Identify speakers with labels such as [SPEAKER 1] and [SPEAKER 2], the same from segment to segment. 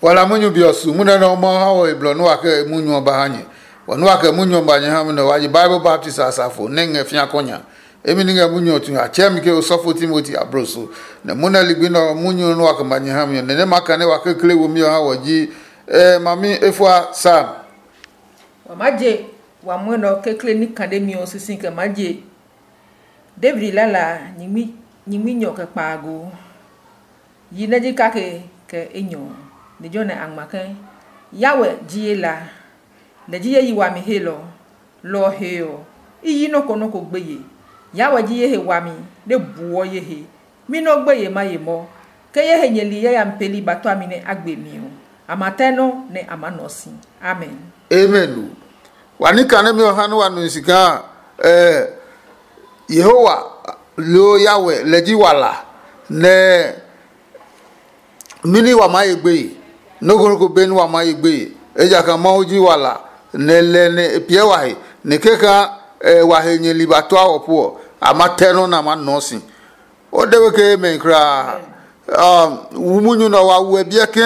[SPEAKER 1] wala munyu biosu muna no mo hawo iblo no aka munyu obahanye wonu aka munyu mbanye ha no waji Bible Baptist asafo nenge fia konya emi ninga munyu otu achem ke osofo Timothy abroso na muna ligbino munyu no aka mbanye ha ne maka ne waka kle wo mi ha waji mami efwa sam
[SPEAKER 2] wamaje wa mwono kekle ni kandemi osisi ke maje David lala nyimi nyoke pago yinaji kake ke enyo de jone angmake yawe jiela de jiye yiwa mi helo lo heo iyi no kono ko gbeye yawe jiye he wami de buo ye he mi no gbeye maye mo ke ye he nyeli ya mpeli bato amine agbemi o amateno ne amanosi amen
[SPEAKER 1] amen wanika ne mi ohanu wanu sika Yehowa lo yawe leji wala ne mini wa maigbe nogogo benu wa maigbe eja kan mauji wala ne lene epiewahi ne keka wa henye libato awopo amateno na manosi o dewe ke menkra wumunyu na wa webieke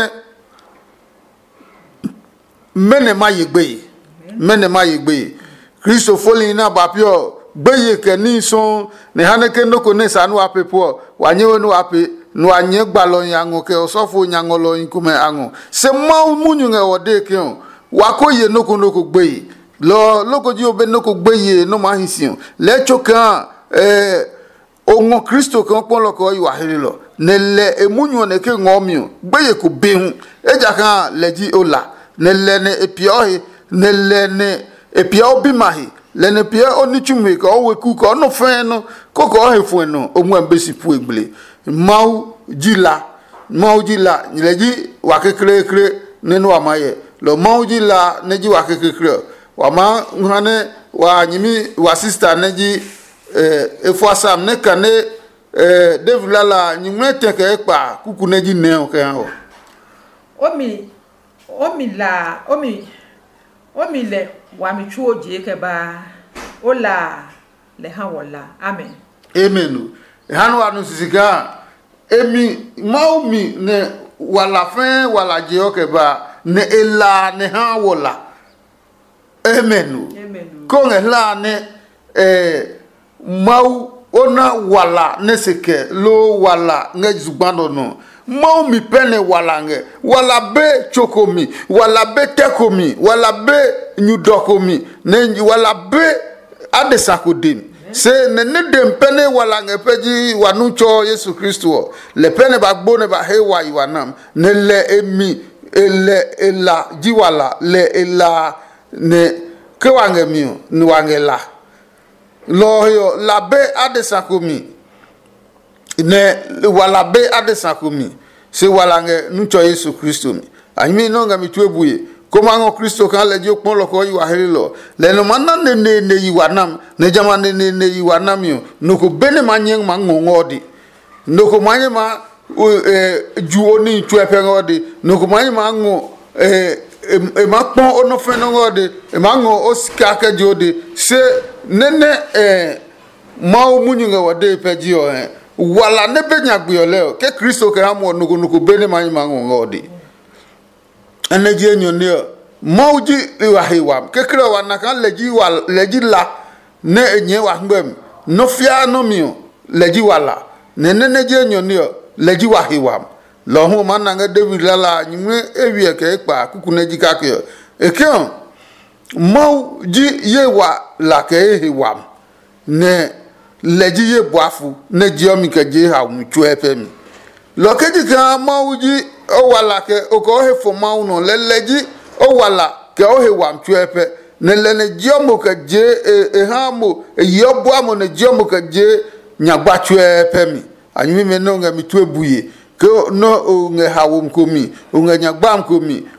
[SPEAKER 1] mene maigbe Kristo foli na bapio gbeye ke ni so ne haneke noko ne sanu apepo wanyewe no ape no anye gbalo yango ke osofo nyangolo inkume ango se mau munyu nge wode ke wakoye noko gbeye lo loko ji obe noko gbeye no mahision le choka ongo Kristo kan pon loko yi wahirilo ne le emunyu ne ke ngomio gbeye ko behun eja kan leji ola ne le ne epiohi ne le ne epio bimahi lene pia onichume ka oweku ka no feno koko hefueno omwambesi pu egbele maujila leji wakekrekre nenu amaye lo maujila neji wakekrekre wama ngane wa nyimi wa sister neji efuasam ne kane devlala nyimete ke ekpa kuku neji ne o ke ho omi le wa mi chuo je ke ba ola le ha wala amen amen hanu anu sisika emi maumi ne wala fe wala je o ke ba ne ela ne ha wala amen ko ngela ne mau ona wala ne seke lo wala ngezubano no maumi pene wala nge wala be chokomi wala be tekomi wala be nyudokomi ne wala be adesakodim se ne dem pene wala nge peji wanucho Yesu Kristo le pene bagbo ne ba hewa iwanam ne le emi ele ela jiwala le ela ne kewange mio ni wangela lo yo la be adesakomi ne wala be adesakomi se wala nge nucho Yesu Kristo mi ayimi no nga mitwebuye koma ngo Kristo kan leji okpon loko yi wahirilo le no manna ne yiwanam ne jama ne yiwanam yo noko bene manyeng mangongodi noko manye ma juoni twepe ngodi noko manye ma ngo ma pon ono feno ngodi ma ngo oska ka jodi se nene ma omunyu nga wade peji o wala ne benya gbiole ke Kristo ke amo nugo bene manye ma ngodi eneji enyo mauji iwahiwam kekre wana kan leji la ne enye wa ngbem no fia no mio leji wala ne neji enyo leji wahiwam lo hu man nga David lala nyimwe ewie ke ipa kuku neji kake ekion mauji ye wa la ke ehiwam ne leji ye boafu ne jiomi ke je ha mchu epemi lo keji kan mauji o wala ke o ko he fo ma uno leleji o wala ke o he wa mtuepe ne lene jiomo ka je ha mo yobo amo ne jiomo ka je nyagba tuepe mi anyimi me no nga mituebuye ke no o nge hawo mkomi o nga nyagba mkomi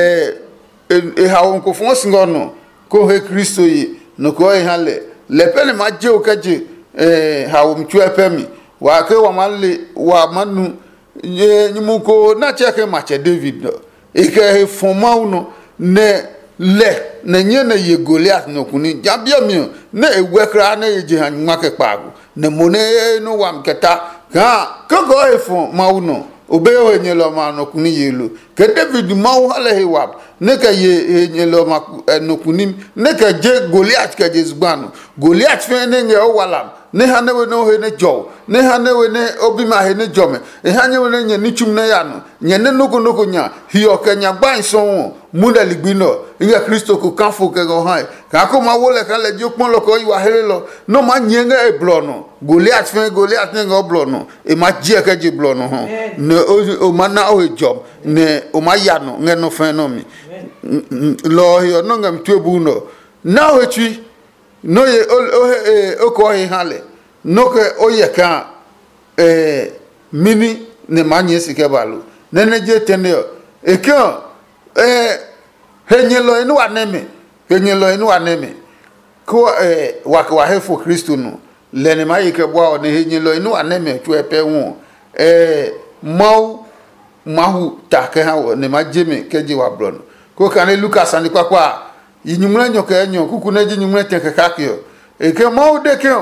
[SPEAKER 1] hawo mko fon singono ko he Kristo yi no ko he hale le pele ma je o ka je hawo mtuepe mi wa ke wa male wa manu nyimuko na cheke mache David no ike foma uno ne le ne nye ne ye Goliath no kuni jabia mi ne ewekra na eje hanwa ke pago ne mone no wam keta ka kogo efo ma uno obeyo nyelo ma no kuni yelo ke David mau hale hewab ne ka ye nyelo ma no kunim ne ka je Goliath ka je zbanu Goliath fe ne nge o walam ne hanewe no he ne jow ne hanewe ne obima he ne jome e hanyewe ne nye nichum ne yano nye ne noko nya hiyo kenya gban so munda ligbino inga Kristo ko kanfo ke go han ka ko ma wole kan le jokpon lo ko yiwa hele lo no ma nyenga e blono Goliath ne go blono e ma je ka je blono ho ne o mana o job ne o ma yano nge no fe no mi lo hiyo no ngam twebu no na o twi no ye o ko he hale no ke o ye kan mini ne manye sike balu ne ne je tenio e kan henyelo enu aneme ko wa hefo Kristo no lene mayi ke bwa ne henyelo enu aneme tu epe hu mahu take ha ne majeme keji wa blon ko kan Lucas ani kwa yinyumra nyoka enyo kuku na ji nyumra tenke kakio e ke mau de ke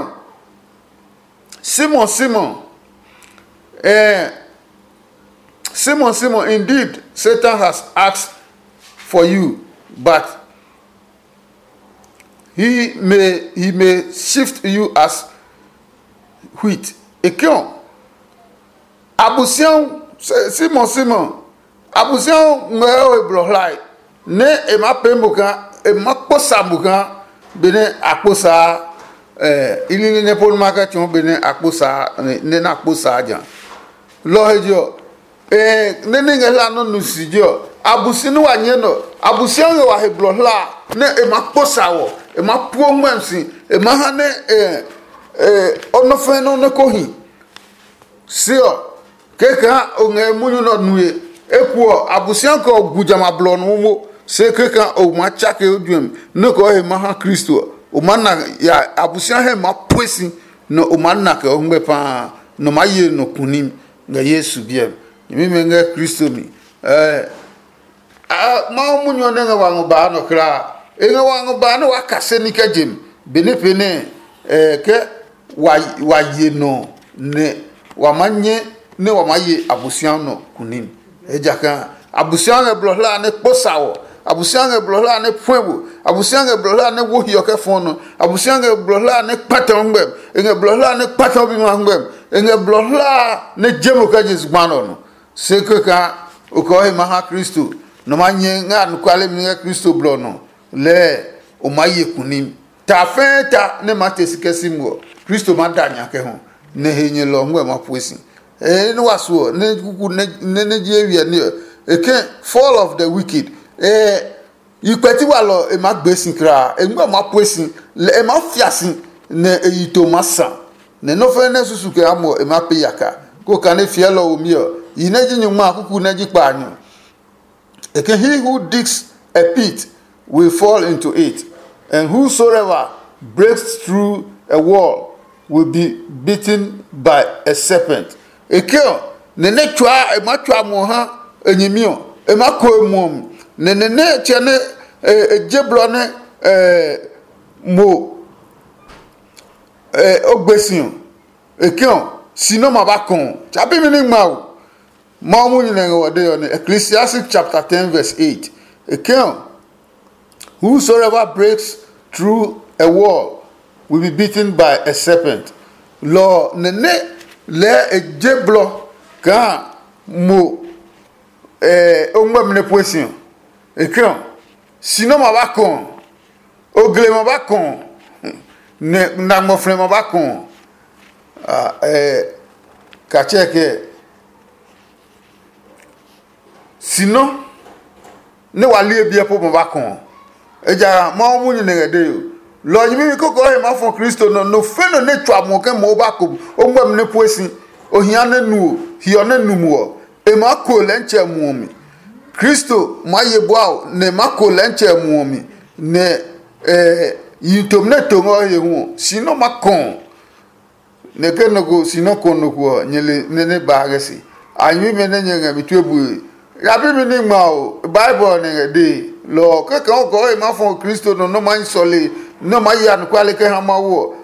[SPEAKER 1] Simon Simon, indeed Satan has asked for you, but he may shift you as wheat. Ekion abusian Simon abusian ngwe blohlai ne e ma pembuka e ma posamuka bene aposa ilini ne pon maka chon bene aposa ne na aposa ajan lo hejo ne ngela no nusijo abusinu wanye no abusian yo wa heblohla ne e ma posa wo e ma puo mwansi e ma ha ne onofe no ne kohi sio keka onge munyu no nuye ekuo abusian ko gujama blon mo se keka o ma chake odwem ne ko he ma ha Kristo o manna ya abusian he ma poesi no o manna ke o ngbe pa no ma ye no kunim nga Yesu biem mi menga Kristo mi ma munyu ne nga wangu ba no kra nga wangu ba no wakase ni kajem benepene ke wa ye no ne wa manye ne wa maye abusian no kunim ejaka abusian e blohla ne posawo abusian e blohla ne pwebu abusian e blohla ne wo hiyo ke fono abusian e blohla ne pata ngem e blohla ne pata obi ma ngem e blohla ne jemo ka Jesus gbano no sekeka uko he maha Kristo no manye nga nukwale mi nga Kristo blo no le o maye kunim ta feta ne matesikesi mo Kristo madanya ke ho ne henye lo ngwe mapoesi no waso ne kuku ne je wi ne eke fall of the wicked ikwati walo e magbesin kra e ngwe mapoesi le e mafiasin ne eyito masa ne no fe ne susu ke amo e mapeyaka ko kan e fielo o mi o yineji nyuma kuku neji panyo eke he who digs a pit will fall into it, and whosoever breaks through a wall will be beaten by a serpent. Ekeo nene twa e matwa mo ha enyimio e mako emom nene chene ejeblo ne mo ogbesin ekeo sino mabakon chabi mi ni mawo mamu ni ngode on Ecclesiastes chapter 10 verse 8 ekeo whosoever breaks through a wall will be beaten by a serpent. Lo nene le ejeblo ka mo ongba mne poesion ekran sino mabakon ogle mabakon ne na mo frem mabakon ka cheke sino ne wali ebia po mabakon eja ma omu ni ngede yo lo yimi koko he ma fon Kristo no feno ne twa mo ke mo ba ko omwa mne poesi ohia na nu hio na numuo e ma ko lenche mu mi Kristo ma yeboa ne ma ko lenche mu mi ne yitom ne tongo ye hu sino makon ne ke no go sino kono ko nyele ne ba gasi anyi me ne nyanga mitwebu ya bi mi ni ma o Bible ne de lo ke kan ko e ma fon Kristo no man sole no ma ya nkwale ke ha ma wo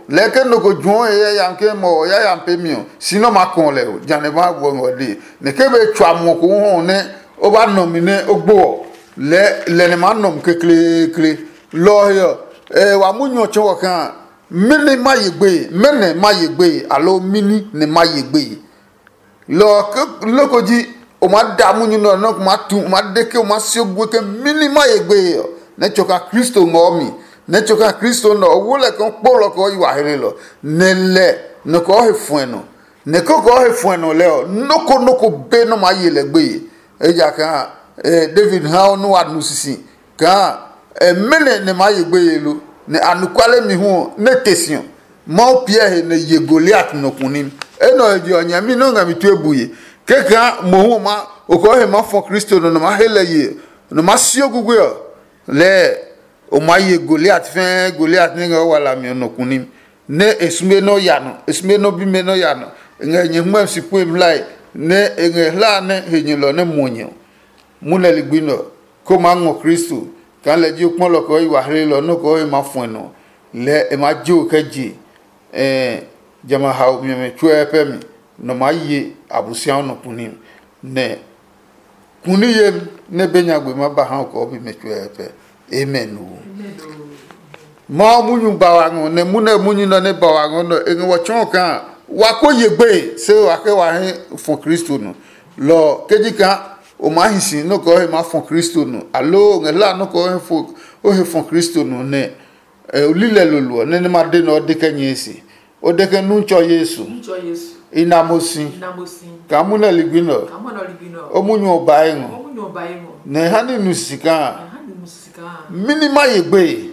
[SPEAKER 1] leke no ko juo e ya nke mo ya ya mpe mi o sino ma kon le o jane ba wo ngode ne ke be twa mo ko ho ne o ba nomine ogbo le ne ma nom kekle kle lo yo wa munyo cho kan mini ma yegbe mene ma yegbe alo mini ne ma yegbe lo ko ji o ma da munyo no ko ma tu ma de ke o ma si ogbo ke mini ma yegbe ne choka Kristo ngomi ne choka Kristo no wole kon polo ko yi wa here lo ne le no ko he fueno ne ko he fueno le o noko be no ma yele gbe e ja kan David ha no adu sisi kan mene ne ma yegbe yelo ne anukwale mi hu ne tesion mo Pierre ne ye Goliath no kunim e no je onya mi no ngami tu ebuye keka mo hu ma o ko he ma fo Kristo no ma hele ye no ma si ogugwe le o ma ye Goliath fe Goliath ne wala mi no kunim ne esme no bi me no yano nge nyehma si poem lai ne nge la ne henyelo ne monyo muna ligbino ko ma ngo Kristo kan le ji pon lo ko yi wa here lo no ko e ma fun no le e ma jo kaji jama ha mi chwe pe mi no ma ye abusia no kunim ne kuniye ne benya gbe ma ba ha ko bi me chwe pe amen o ma munyu ba wa ngo ne munyu no ne ba wa ngo no e wo chon kan wa ko yegbe se wa ke wa hin fun Kristo no lo keji kan o ma hinsi no ko he ma fun Kristo no alo ngela no ko he fun Kristo no ne olile lolu ne ma de no de kanyesi o de ke nu ncho Yesu inamosi ka muna ligbino o munyu ba ngo ne hani nu sika minima yegbe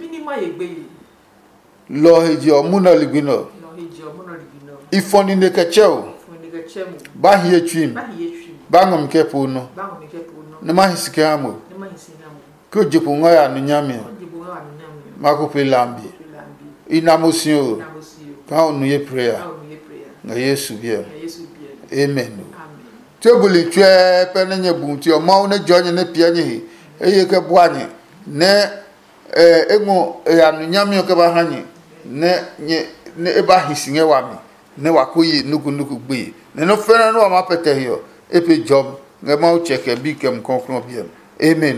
[SPEAKER 1] lo heji o muna ligbino ifoni ne kacheo ba hie twim bangom kepo no ne ma hisika amo ko jepo ngoya no nyame mako pe lambi inamosi o ka onu ye prayer na Yesu bia amen tebuli twe pe ne nyebu ti o ma ne jonye ne pia nye eye ke boanye ne ego ya no nyame o ke ba hanye ne eba hisinge wa mi ne wakoyi nuku gbe ne no fena no ma pete hio epe job nge ma o cheke bi kem konkron biem amen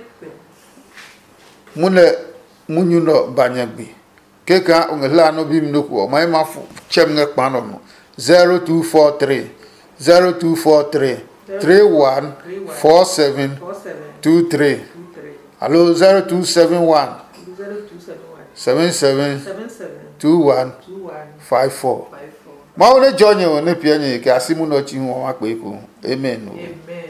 [SPEAKER 1] munyu no banyagbe keka ngela no bim nuku o mai ma fu chem nge pano no 0243 314723 allo 0271 772154 ma o ne jonye o ne pianye ke asimu no chi hu wa pe ko amen.